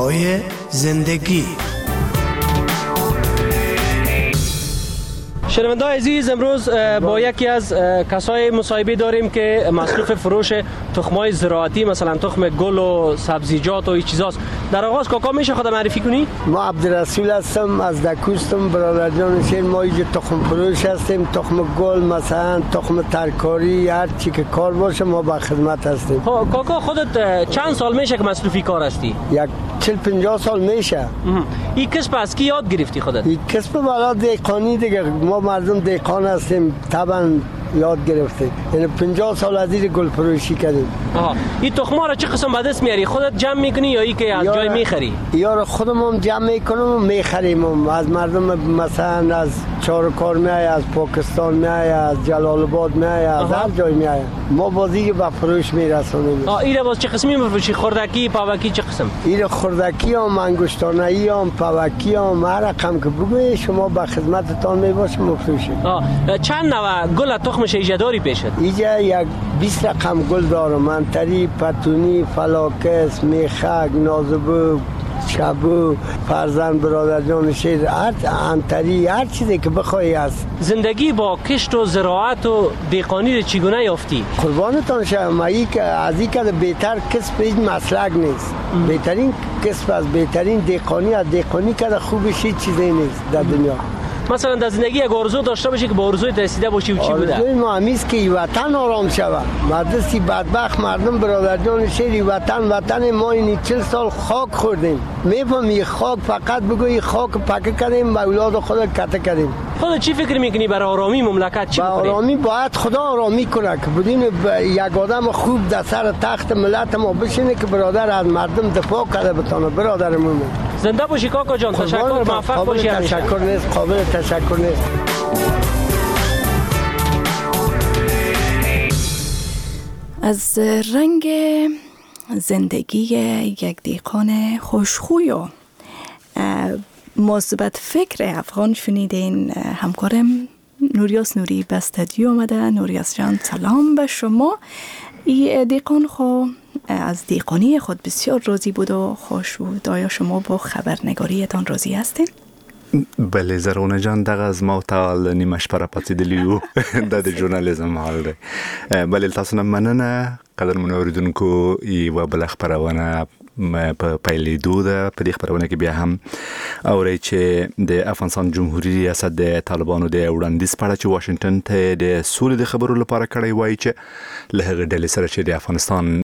صدای زندگی. شنونده‌های عزیز، امروز با یکی از کسای مصاحبه داریم که مصروف فروش تخم‌های زراعتی، مثلا تخم گل و سبزیجات و این چیزاست. در آغاز کاکا میشه خود معرفی کنی؟ ما عبدالرسول هستم، از دکوستم، برادر جان شیر. ما اینجا تخم فروش هستیم، تخم گل، مثلا تخم ترکاری، هر چی که کار باشه ما با خدمت هستیم. کاکا خودت چند سال میشه که مصروفی کار هستی؟ یک 40-50 سال میشه. این کسب از کی یاد گرفتی خودت؟ این کسب بالا دیقانی دیگه، ما مردم دیقان هستیم، طبعا یاد گرفتیم. یعنی 50 سال از این گل فروشی کردیم. این تخم‌ها را چه قسم به دست میاری؟ خودت جمع میکنی یا ای که از جای میخری؟ یا خودمون جمع میکنیم و میخریم از مردم، مثلا از چارکار میای، از پاکستان میای، از جلال آباد میای، از هر جای میای. ما بازی به فروش میرسونیم. این باز چه قسمی میفروشی؟ خوردکی، پاوکی چه قسم؟ این خوردکی هم، انگشتانه‌ای هم، پاوکی هم، هر رقم که بگویی شما به خدمتتان میباشیم میفروشیم. چند نوع گل تخمش ایجا داری پیشت؟ اینجا یک 20 رقم گل دارم. منتری، پتونی، فلاکس، میخک، نازبو، شبو، فرزند، برادر جان شیر، انتری، هر چیزی که بخوایی هست. زندگی با کشت و زراعت و دیقانی رو چگونه یافتی؟ قربانتان شدم، از این که بهتر کسب هیچ مسلک نیست. بهترین کسب از بهترین دیقانی، از دیقانی که خوبش هیچ چیزی نیست در دنیا. مثلا در زندگی یک آرزو داشته باشی که با آرزوی رسیده باشی و چی بوده؟ آرزوی ما همیست که وطن آرام شود. مدرسی بدبخت مردم، برادر جان شیر، وطن ما این 40 سال خاک خوردیم. میفهمی خاک فقط بگوی خاک پکه کردیم و اولاد خود کته کردیم. خودت چی فکر میکنی برای آرامی مملکت چی بکنی؟ آرامی باید خدا آرامی کنه که بدون یک آدم خوب در سر تخت ملت ما بشینه که برادر از مردم دفاع کرده بتونه. برادرمون زنده باشی کاکا جان، تشکر، موفق باشی. تشکر نیست، قابل تشکر نیست. از رنگ زندگی یک دیقان خوشخوی و مثبت فکر افغان شنیدین. همکارم نوریاس نوری به استودیو آمده. نوریاس جان سلام به شما. این دیقان خو از دیقانی خود بسیار راضی بود و خوش بود. آیا شما با خبرنگاریتان راضی هستین؟ بله زرونه جان، دغه از ما تعال نیمش پر پاتیدلیو د ژورنالیزم حال دی. بله تاسو نه مننه قدرمن اوریدونکو و بل خبرونه په پیلیدو ده. په دې خبرونه کې بیا هم اوري چې د افغانستان جمهوریت ریاست د طالبانو د وړاندیز په اړه چې واشنگټن ته د سولې د خبرو لپاره کړی وایي چې له هغه ډلې سره چې د افغانستان